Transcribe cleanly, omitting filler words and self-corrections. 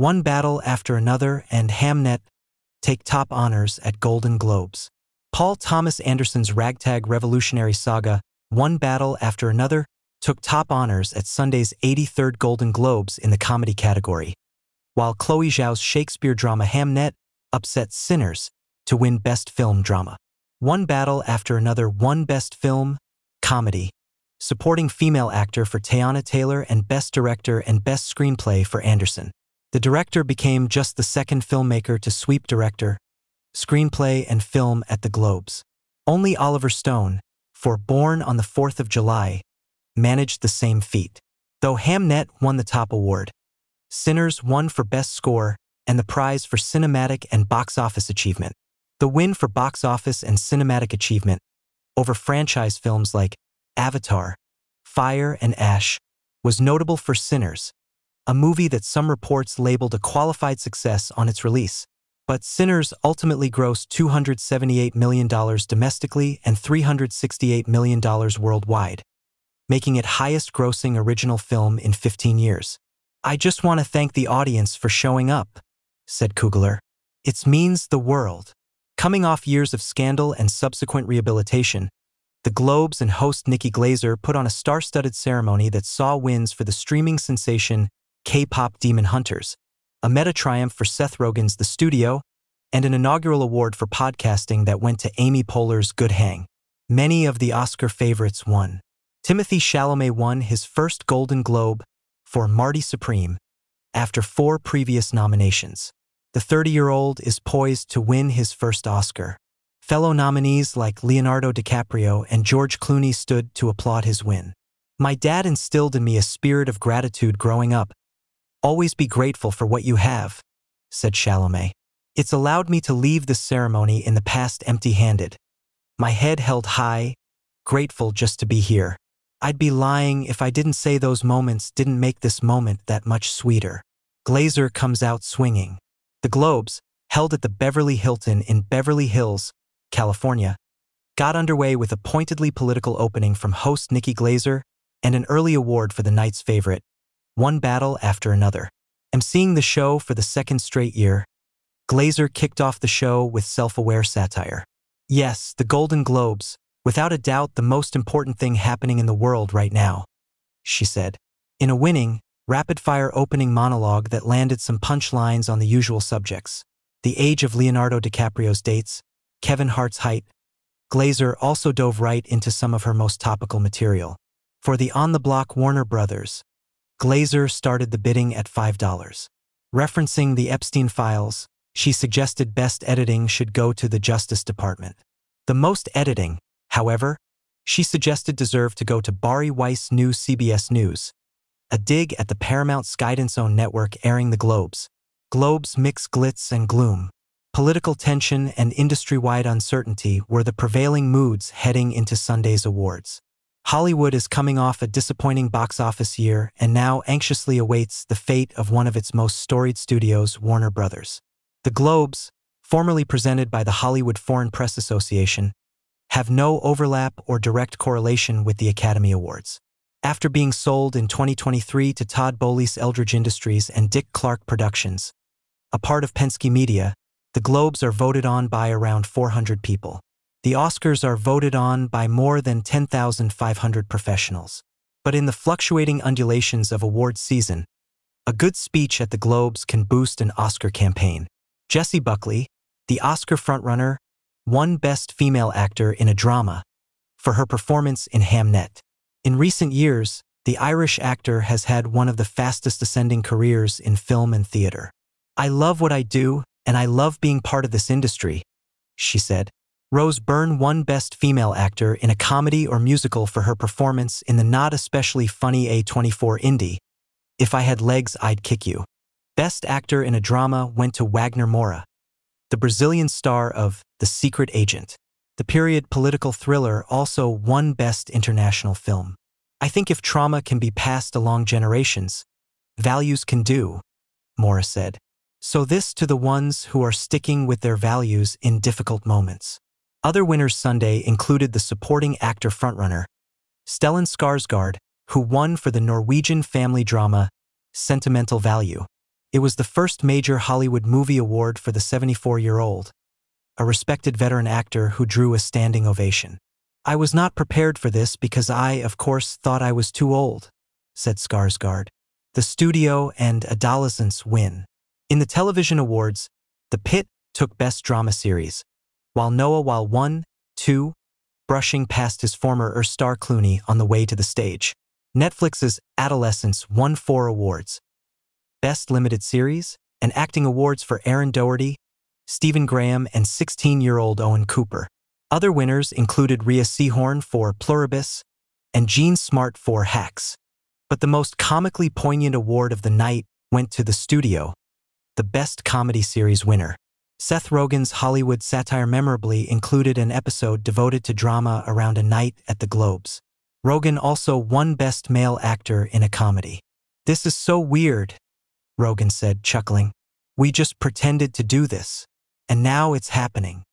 One Battle After Another and Hamnet take top honors at Golden Globes. Paul Thomas Anderson's ragtag revolutionary saga, One Battle After Another, took top honors at Sunday's 83rd Golden Globes in the comedy category, while Chloe Zhao's Shakespeare drama Hamnet upset Sinners to win Best Film Drama. One Battle After Another won Best Film Comedy, Supporting Female Actor for Teyana Taylor, and Best Director and Best Screenplay for Anderson. The director became just the second filmmaker to sweep director, screenplay, and film at the Globes. Only Oliver Stone, for Born on the 4th of July, managed the same feat. Though Hamnet won the top award, Sinners won for Best Score and the prize for Cinematic and Box Office Achievement. The win for Box Office and Cinematic Achievement over franchise films like Avatar, Fire, and Ash was notable for Sinners, a movie that some reports labeled a qualified success on its release. But Sinners ultimately grossed $278 million domestically and $368 million worldwide, making it highest-grossing original film in 15 years. "I just want to thank the audience for showing up," said Coogler. "It means the world." Coming off years of scandal and subsequent rehabilitation, the Globes and host Nikki Glaser put on a star-studded ceremony that saw wins for the streaming sensation K-pop Demon Hunters, a meta-triumph for Seth Rogen's The Studio, and an inaugural award for podcasting that went to Amy Poehler's Good Hang. Many of the Oscar favorites won. Timothée Chalamet won his first Golden Globe for Marty Supreme after 4 previous nominations. The 30-year-old is poised to win his first Oscar. Fellow nominees like Leonardo DiCaprio and George Clooney stood to applaud his win. "My dad instilled in me a spirit of gratitude growing up. Always be grateful for what you have," said Chalamet. "It's allowed me to leave this ceremony in the past empty-handed. My head held high, grateful just to be here. I'd be lying if I didn't say those moments didn't make this moment that much sweeter." Glaser comes out swinging. The Globes, held at the Beverly Hilton in Beverly Hills, California, got underway with a pointedly political opening from host Nikki Glaser and an early award for the night's favorite, One Battle After Another. Emceeing the show for the second straight year, Glaser kicked off the show with self-aware satire. "Yes, the Golden Globes, without a doubt the most important thing happening in the world right now," she said, in a winning, rapid-fire opening monologue that landed some punchlines on the usual subjects: the age of Leonardo DiCaprio's dates, Kevin Hart's height. Glaser also dove right into some of her most topical material. For the on-the-block Warner Brothers, Glaser started the bidding at $5. Referencing the Epstein files, she suggested best editing should go to the Justice Department. The most editing, however, she suggested deserved to go to Bari Weiss News CBS News, a dig at the Paramount Skydance-owned network airing the Globes. Globes mix glitz and gloom. Political tension and industry-wide uncertainty were the prevailing moods heading into Sunday's awards. Hollywood is coming off a disappointing box office year and now anxiously awaits the fate of one of its most storied studios, Warner Brothers. The Globes, formerly presented by the Hollywood Foreign Press Association, have no overlap or direct correlation with the Academy Awards. After being sold in 2023 to Todd Boehly's Eldridge Industries and Dick Clark Productions, a part of Penske Media, the Globes are voted on by around 400 people. The Oscars are voted on by more than 10,500 professionals. But in the fluctuating undulations of awards season, a good speech at the Globes can boost an Oscar campaign. Jessie Buckley, the Oscar frontrunner, won Best Female Actor in a Drama for her performance in Hamnet. In recent years, the Irish actor has had one of the fastest ascending careers in film and theater. "I love what I do, and I love being part of this industry," she said. Rose Byrne won Best Female Actor in a Comedy or Musical for her performance in the not especially funny A24 indie, If I Had Legs, I'd Kick You. Best Actor in a Drama went to Wagner Moura, the Brazilian star of The Secret Agent. The period political thriller also won Best International Film. "I think if trauma can be passed along generations, values can do," Moura said. So this to the ones who are sticking with their values in difficult moments. Other winners Sunday included the supporting actor frontrunner, Stellan Skarsgård, who won for the Norwegian family drama Sentimental Value. It was the first major Hollywood movie award for the 74-year-old, a respected veteran actor who drew a standing ovation. "I was not prepared for this because I, of course, thought I was too old," said Skarsgård. The studio and adolescents win. In the television awards, The Pit took Best Drama Series, while Noah won 2, brushing past his former star Clooney on the way to the stage. Netflix's Adolescence won 4 awards: Best Limited Series and Acting Awards for Aaron Doherty, Stephen Graham, and 16-year-old Owen Cooper. Other winners included Rhea Seehorn for Pluribus and Jean Smart for Hacks. But the most comically poignant award of the night went to The Studio, the Best Comedy Series winner. Seth Rogen's Hollywood satire memorably included an episode devoted to drama around a night at the Globes. Rogen also won Best Male Actor in a Comedy. "This is so weird," Rogen said, chuckling. "We just pretended to do this, and now it's happening."